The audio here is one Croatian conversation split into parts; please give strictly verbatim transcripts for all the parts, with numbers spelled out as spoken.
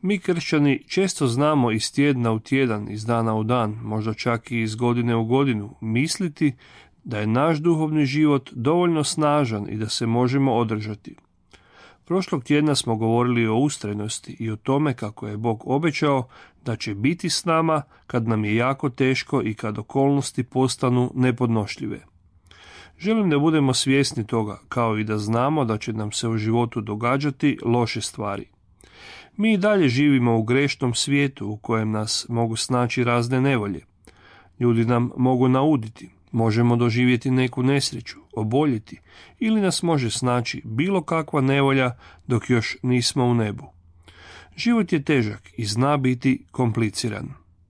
Mi kršćani često znamo iz tjedna u tjedan, iz dana u dan, možda čak i iz godine u godinu, misliti da je naš duhovni život dovoljno snažan i da se možemo održati. Prošlog tjedna smo govorili o ustrajnosti i o tome kako je Bog obećao da će biti s nama kad nam je jako teško i kad okolnosti postanu nepodnošljive. Želim da budemo svjesni toga, kao i da znamo da će nam se u životu događati loše stvari. Mi i dalje živimo u grešnom svijetu u kojem nas mogu snaći razne nevolje. Ljudi nam mogu nauditi, možemo doživjeti neku nesreću, oboljeti ili nas može snaći bilo kakva nevolja dok još nismo u nebu. Život je težak i zna biti kompliciran.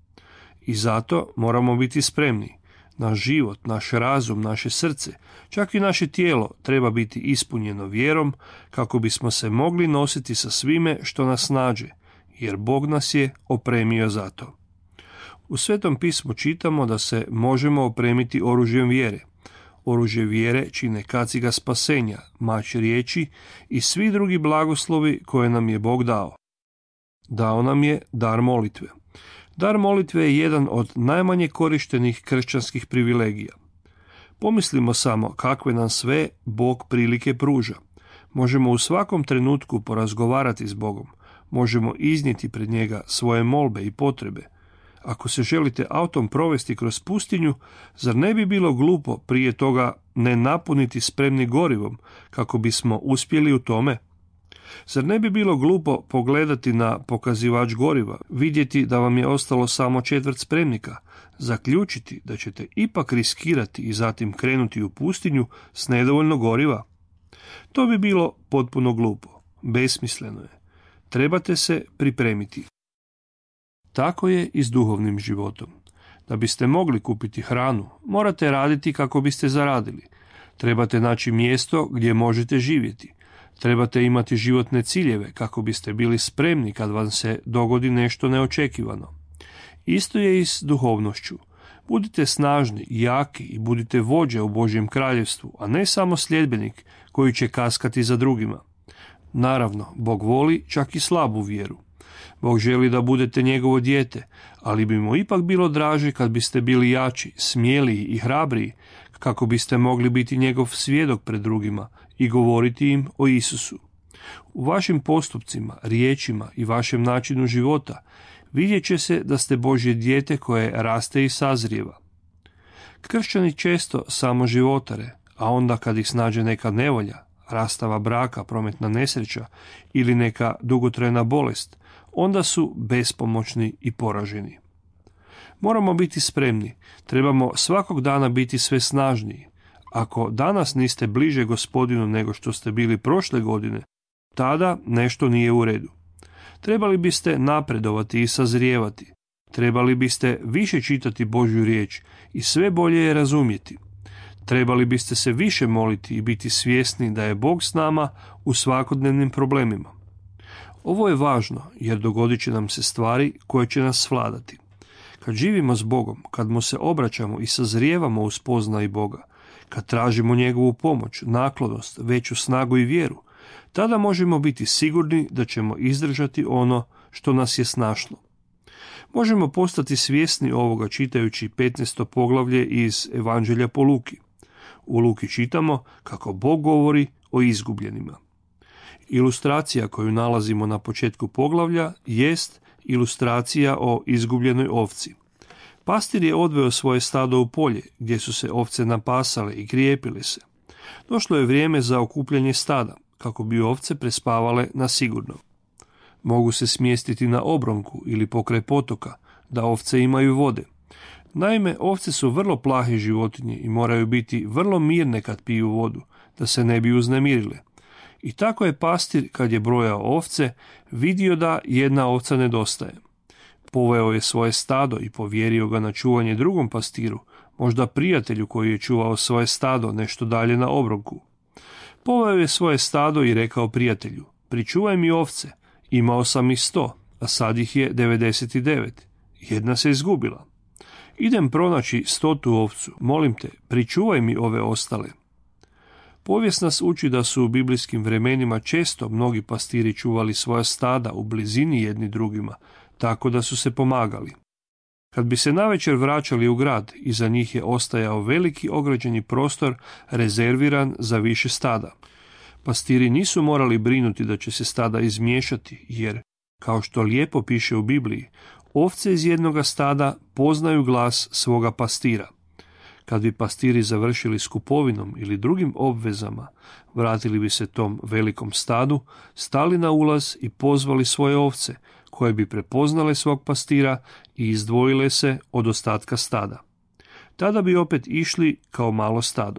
I zato moramo biti spremni. Naš život, naš razum, naše srce, čak i naše tijelo treba biti ispunjeno vjerom kako bismo se mogli nositi sa svime što nas nađe, jer Bog nas je opremio za to. U Svetom pismu čitamo da se možemo opremiti oružjem vjere. Oružje vjere čine kaciga spasenja, mač riječi i svi drugi blagoslovi koje nam je Bog dao. Dao nam je dar molitve. Dar molitve je jedan od najmanje korištenih kršćanskih privilegija. Pomislimo samo kakve nam sve Bog prilike pruža. Možemo u svakom trenutku porazgovarati s Bogom. Možemo iznijeti pred njega svoje molbe i potrebe. Ako se želite autom provesti kroz pustinju, zar ne bi bilo glupo prije toga ne napuniti spremni gorivom kako bismo uspjeli u tome? Zar ne bi bilo glupo pogledati na pokazivač goriva, vidjeti da vam je ostalo samo četvrt spremnika, zaključiti da ćete ipak riskirati i zatim krenuti u pustinju s nedovoljno goriva? To bi bilo potpuno glupo, besmisleno je. Trebate se pripremiti. Tako je i s duhovnim životom. Da biste mogli kupiti hranu, morate raditi kako biste zaradili. Trebate naći mjesto gdje možete živjeti. Trebate imati životne ciljeve kako biste bili spremni kad vam se dogodi nešto neočekivano. Isto je i s duhovnošću. Budite snažni, jaki i budite vođe u Božjem kraljevstvu, a ne samo sljedbenik koji će kaskati za drugima. Naravno, Bog voli čak i slabu vjeru. Bog želi da budete njegovo dijete, ali bi mu ipak bilo draže kad biste bili jači, smjeliji i hrabriji, kako biste mogli biti njegov svjedok pred drugima i govoriti im o Isusu. U vašim postupcima, riječima i vašem načinu života vidjet će se da ste Božje dijete koje raste i sazrijeva. Kršćani često samo životare, a onda kad ih snađe neka nevolja, rastava braka, prometna nesreća ili neka dugotrajna bolest, onda su bespomoćni i poraženi. Moramo biti spremni, trebamo svakog dana biti sve snažniji. Ako danas niste bliže Gospodinu nego što ste bili prošle godine, tada nešto nije u redu. Trebali biste napredovati i sazrijevati. Trebali biste više čitati Božju riječ i sve bolje je razumjeti. Trebali biste se više moliti i biti svjesni da je Bog s nama u svakodnevnim problemima. Ovo je važno jer dogodit će nam se stvari koje će nas svladati. Kad živimo s Bogom, kad mu se obraćamo i sazrijevamo u spoznaji Boga, kad tražimo njegovu pomoć, naklonost, veću snagu i vjeru, tada možemo biti sigurni da ćemo izdržati ono što nas je snašlo. Možemo postati svjesni ovoga čitajući petnaesto poglavlje iz Evanđelja po Luki. U Luki čitamo kako Bog govori o izgubljenima. Ilustracija koju nalazimo na početku poglavlja jest ilustracija o izgubljenoj ovci. Pastir je odveo svoje stado u polje, gdje su se ovce napasale i krijepile se. Došlo je vrijeme za okupljanje stada, kako bi ovce prespavale na sigurno. Mogu se smjestiti na obronku ili pokraj potoka, da ovce imaju vode. Naime, ovce su vrlo plahe životinje i moraju biti vrlo mirne kad piju vodu, da se ne bi uznemirile. I tako je pastir, kad je brojao ovce, vidio da jedna ovca nedostaje. Poveo je svoje stado i povjerio ga na čuvanje drugom pastiru, možda prijatelju koji je čuvao svoje stado nešto dalje na obronku. Poveo je svoje stado i rekao prijatelju: pričuvaj mi ovce, imao sam ih sto, a sad ih je devedeset devet. Jedna se izgubila. Idem pronaći stotu ovcu, molim te, pričuvaj mi ove ostale. Povijest nas uči da su u biblijskim vremenima često mnogi pastiri čuvali svoja stada u blizini jedni drugima, tako da su se pomagali. Kad bi se navečer vraćali u grad, iza njih je ostajao veliki ograđeni prostor rezerviran za više stada. Pastiri nisu morali brinuti da će se stada izmiješati, jer, kao što lijepo piše u Bibliji, ovce iz jednoga stada poznaju glas svoga pastira. Kad bi pastiri završili s kupovinom ili drugim obvezama, vratili bi se tom velikom stadu, stali na ulaz i pozvali svoje ovce, koje bi prepoznale svog pastira i izdvojile se od ostatka stada. Tada bi opet išli kao malo stado.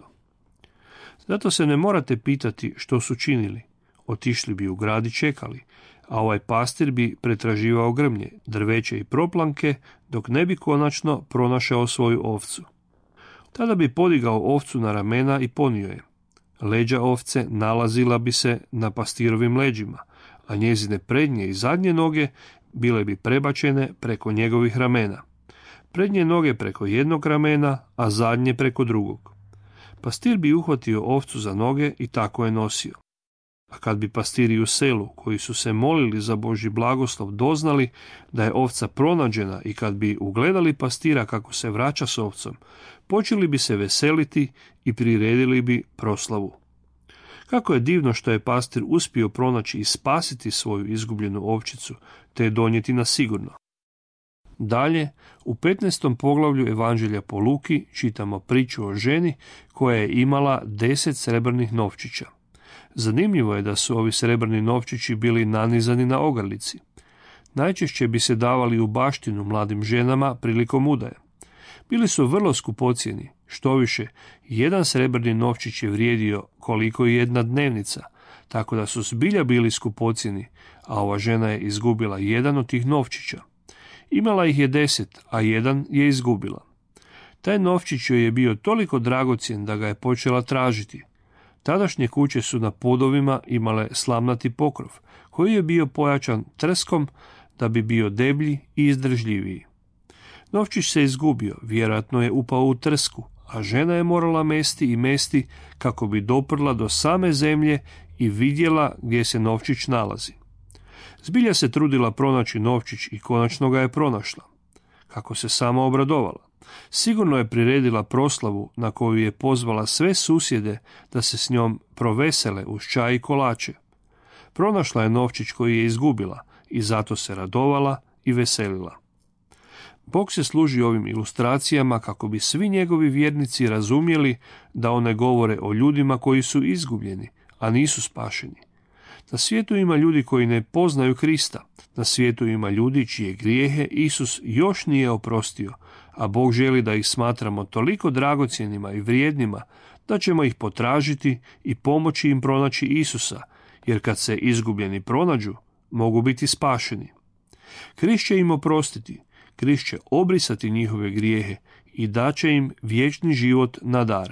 Zato se ne morate pitati što su činili. Otišli bi u grad i čekali, a ovaj pastir bi pretraživao grmlje, drveće i proplanke, dok ne bi konačno pronašao svoju ovcu. Tada bi podigao ovcu na ramena i ponio je. Leđa ovce nalazila bi se na pastirovim leđima, a njezine prednje i zadnje noge bile bi prebačene preko njegovih ramena. Prednje noge preko jednog ramena, a zadnje preko drugog. Pastir bi uhvatio ovcu za noge i tako je nosio. A kad bi pastiri u selu, koji su se molili za Božji blagoslov, doznali da je ovca pronađena i kad bi ugledali pastira kako se vraća s ovcom, počeli bi se veseliti i priredili bi proslavu. Kako je divno što je pastir uspio pronaći i spasiti svoju izgubljenu ovčicu, te je donijeti na sigurno. Dalje, u petnaestom poglavlju Evanđelja po Luki čitamo priču o ženi koja je imala deset srebrnih novčića. Zanimljivo je da su ovi srebrni novčići bili nanizani na ogrlici. Najčešće bi se davali u baštinu mladim ženama prilikom udaje. Bili su vrlo skupocjeni, štoviše, jedan srebrni novčić je vrijedio koliko i jedna dnevnica, tako da su zbilja bili skupocjeni, a ova žena je izgubila jedan od tih novčića. Imala ih je deset, a jedan je izgubila. Taj novčić joj je bio toliko dragocjen da ga je počela tražiti. Tadašnje kuće su na podovima imale slamnati pokrov, koji je bio pojačan trskom da bi bio deblji i izdržljiviji. Novčić se izgubio, vjerojatno je upao u trsku, a žena je morala mesti i mesti kako bi doprla do same zemlje i vidjela gdje se novčić nalazi. Zbilja se trudila pronaći novčić i konačno ga je pronašla. Kako se sama obradovala. Sigurno je priredila proslavu na koju je pozvala sve susjede da se s njom provesele uz čaj i kolače. Pronašla je novčić koji je izgubila i zato se radovala i veselila. Bog se služi ovim ilustracijama kako bi svi njegovi vjernici razumjeli da one govore o ljudima koji su izgubljeni, a nisu spašeni. Na svijetu ima ljudi koji ne poznaju Krista. Na svijetu ima ljudi čije grijehe Isus još nije oprostio, a Bog želi da ih smatramo toliko dragocjenima i vrijednima da ćemo ih potražiti i pomoći im pronaći Isusa, jer kad se izgubljeni pronađu, mogu biti spašeni. Krist će im oprostiti, Krist će obrisati njihove grijehe i daće im vječni život na dar.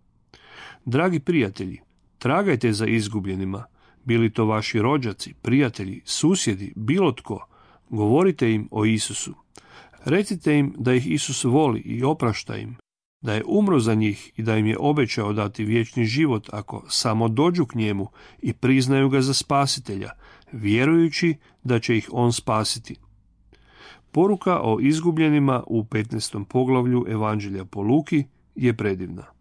Dragi prijatelji, tragajte za izgubljenima, bili to vaši rođaci, prijatelji, susjedi, bilo tko, govorite im o Isusu. Recite im da ih Isus voli i oprašta im, da je umro za njih i da im je obećao dati vječni život ako samo dođu k njemu i priznaju ga za spasitelja, vjerujući da će ih on spasiti. Poruka o izgubljenima u petnaestom poglavlju Evanđelja po Luki je predivna.